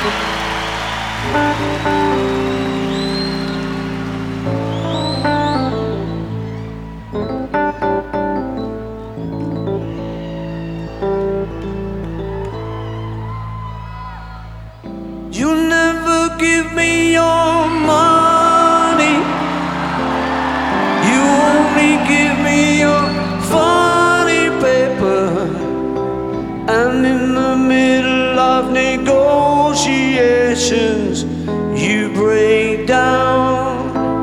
You never give me your money. You only give me your funny paper. And in the middle of negotiations, you break down.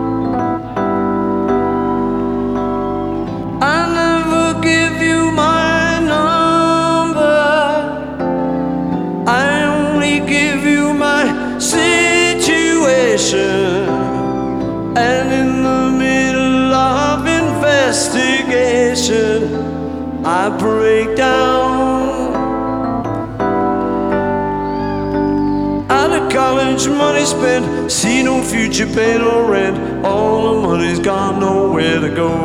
I never give you my number. I only give you my situation. And in the middle of investigation, I break down. Out of college, money spent, see no future, pay no rent. All the money's gone, nowhere to go.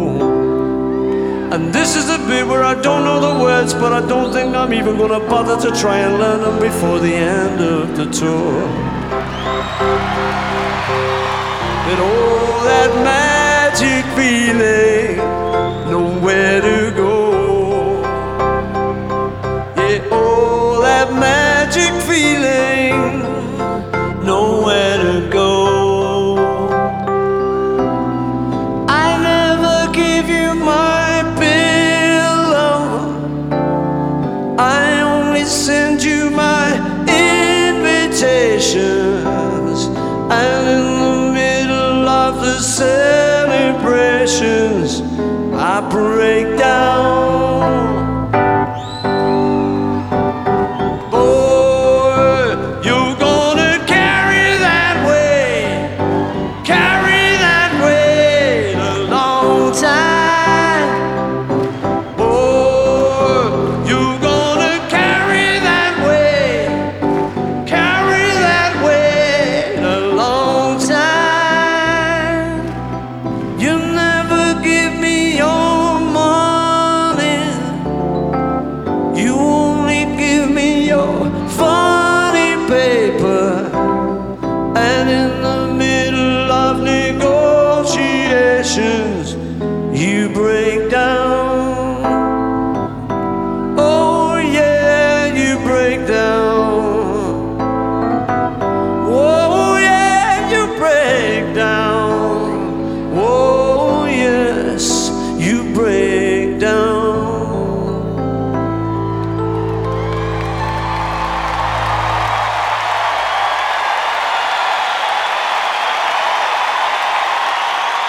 And this is the bit where I don't know the words, but I don't think I'm even gonna bother to try and learn them before the end of the tour. And all that magic feeling, nowhere to go. Yeah, all that magic feeling,